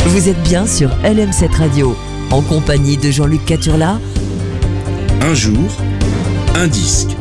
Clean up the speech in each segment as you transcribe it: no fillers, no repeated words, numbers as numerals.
Vous êtes bien sur LM7 Radio, en compagnie de Jean-Luc Caturla. Un jour, un disque.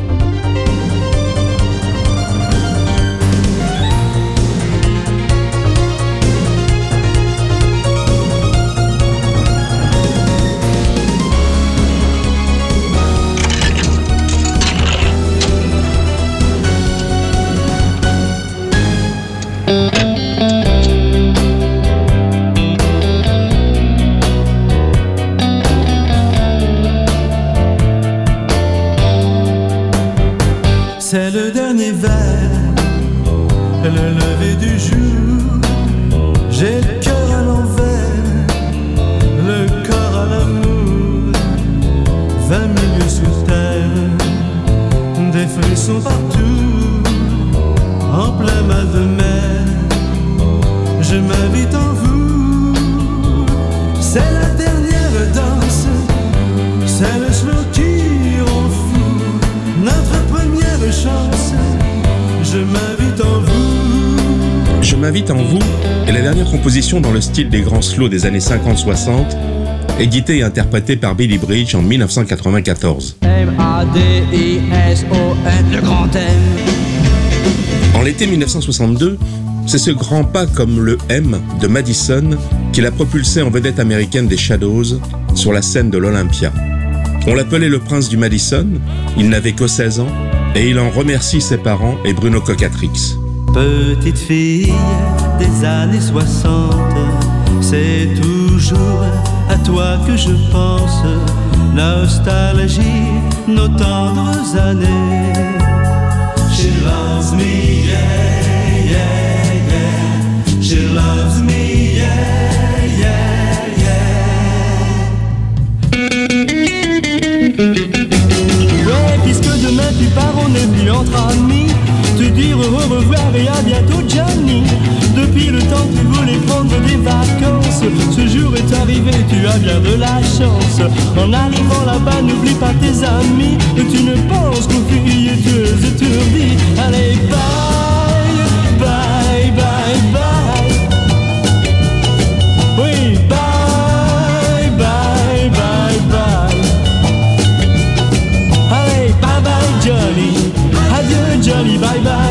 C'est le dernier verre, le lever du jour. J'ai le cœur à l'envers, le corps à l'amour. 20 milieux sur terre, des frissons partout. En plein mal de mer, je m'invite en vous. C'est la dernière danse, c'est le slow qui rend fou. Notre première chance, je m'invite en vous. Je m'invite en vous est la dernière composition dans le style des grands slows des années 50-60, éditée et interprétée par Billy Bridge en 1994. M-A-D-I-S-O-N, le grand M. En l'été 1962, c'est ce grand pas comme le M de Madison qui l'a propulsé en vedette américaine des Shadows sur la scène de l'Olympia. On l'appelait le prince du Madison, il n'avait que 16 ans et il en remercie ses parents et Bruno Cocatrix. Petite fille des années 60, c'est toujours à toi que je pense. Nostalgie, nos tendres années. She loves me, yeah, yeah, yeah. She loves me, yeah, yeah, yeah. Ouais, puisque demain tu pars, on n'est plus entre amis. Te dire au revoir et à bientôt, Johnny. Depuis le temps que tu voulais prendre des vacances, ce jour est arrivé, tu as bien de la chance. En arrivant là-bas, n'oublie pas tes amis. Tu ne penses qu'aux filles tueuses étourdies. Allez, bye, bye, bye, bye. Oui, bye, bye, bye, bye. Allez, bye, bye, Johnny. Adieu, Johnny, bye, bye.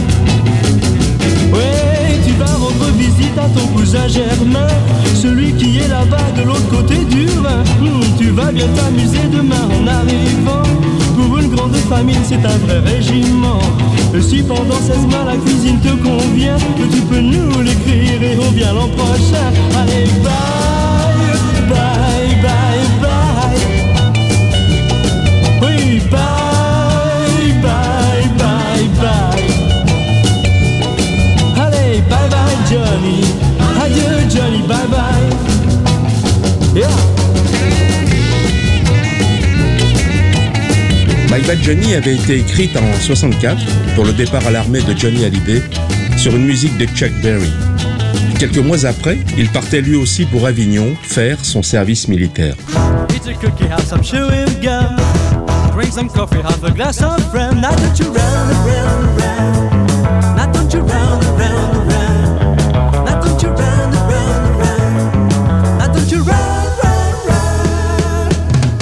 Ouais, tu vas rendre visite à ton cousin Germain, celui qui est là-bas de l'autre côté du Rhin. Tu vas bien t'amuser demain en arrivant. Pour une grande famille, c'est un vrai régiment. Si pendant 16 mois la cuisine te convient, tu peux nous l'écrire et on vient l'an prochain. Allez, bye, bye, bye, bye. Oui, bye, bye, bye, bye. Allez, bye, bye, Johnny. Adieu, Johnny, bye, bye. Yeah. Bye Bye Johnny avait été écrite en 64 pour le départ à l'armée de Johnny Hallyday sur une musique de Chuck Berry. Quelques mois après, il partait lui aussi pour Avignon faire son service militaire. Eat a cookie, have some chewing gum. Drink some coffee, have a glass of rum. Now don't you round and round and round. Now don't you round and round and round. Now don't you round and round and round. Now don't you round, round, round.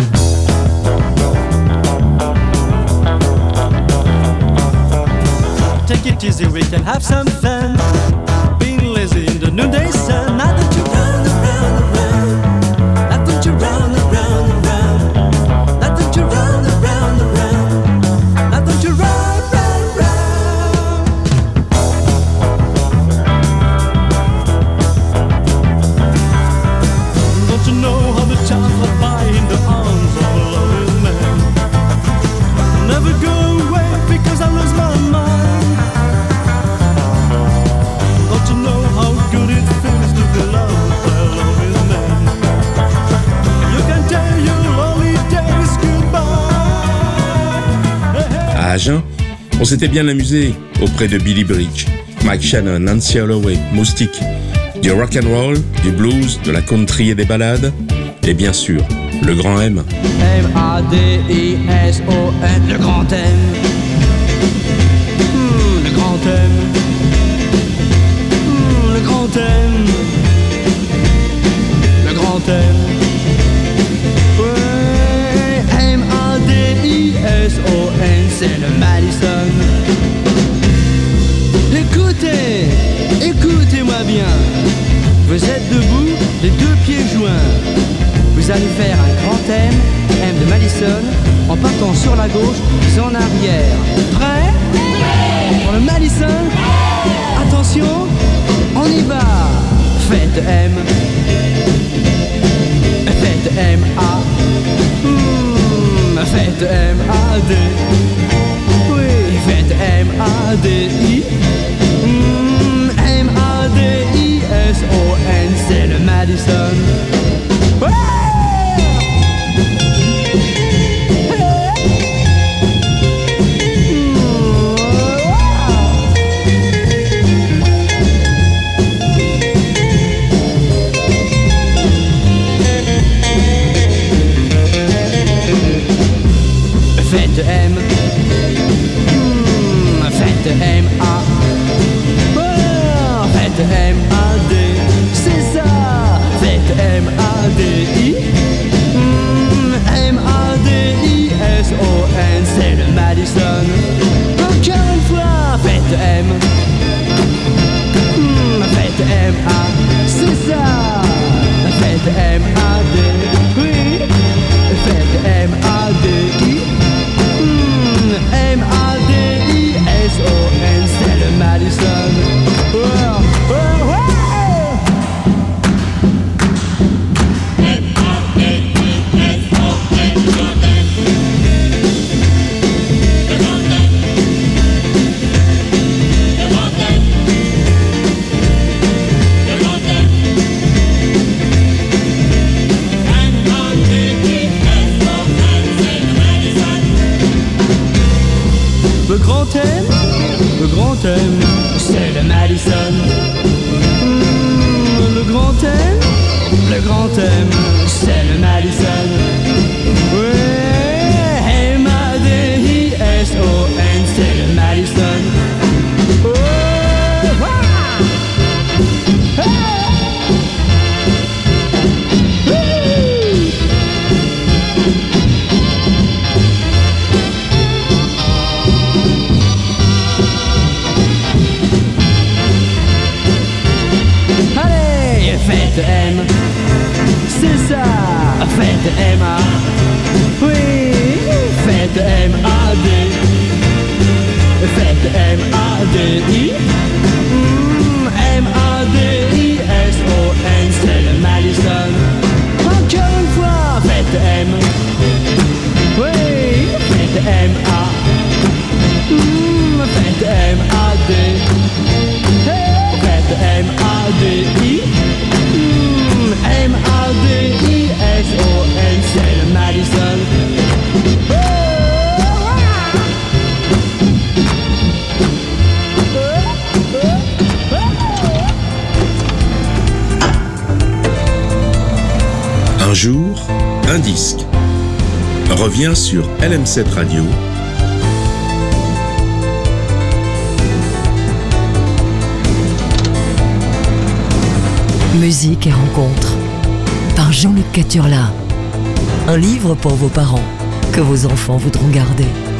Take it easy, we can have some fun. Being lazy in the noonday sun. Now don't you round and round and round. Now don't you round and round and round. Now don't you round and round and round. Now don't you round, round, round. Don't you know how the child fly by in the arms of a loving man? Never go away because I lose my mind. Don't you know how good it feels to be loved by a loving man? You can tell your lonely days goodbye. À Agen, on s'était bien amusé auprès de Billy Bridge, Mike Shannon, Nancy Holloway, Moustique, du rock and roll, du blues, de la country et des ballades, et bien sûr, le grand M. M-A-D-I-S-O-N, le grand M. Le grand M. Le grand M. vous allez faire un grand M de Madison, en partant sur la gauche, puis en arrière. Prêt? Pour le Madison? Attention, on y va. Faites M. Faites M-A. Faites M-A-D. Oui, faites M-A-D-I. M-A-D-I-S-O-N, c'est le Madison. Ouais! Faites M, faites M-A, oh, faites M-A-D, c'est ça, faites M-A-D-I, M-A-D-I-S-O-N, c'est le Madison. Encore une fois, faites M, faites M-A, c'est ça, faites M-A-D, oui, faites M-A-D-I. M-A-D-I-S-O-N, c'est le Madison. Oh, oh, oh. Le grand thème, c'est le Madison. Le grand thème, c'est le Madison. Ouais, M-A-D-I-S-O-N, c'est le Madison. Oh, faites M, c'est ça, faites M-A, oui, faites M-A-D, faites M-A-D-I, M-A-D-I-S-O-N, c'est le Madison. Encore une fois, faites M, oui, faites M-A, faites M-A-D, faites M-A-D-I. M-A-D-I-S-O-N, c'est le Madison. Un jour, un disque revient sur LM7 Radio. Musique et rencontres par Jean-Luc Caturla. Un livre pour vos parents que vos enfants voudront garder.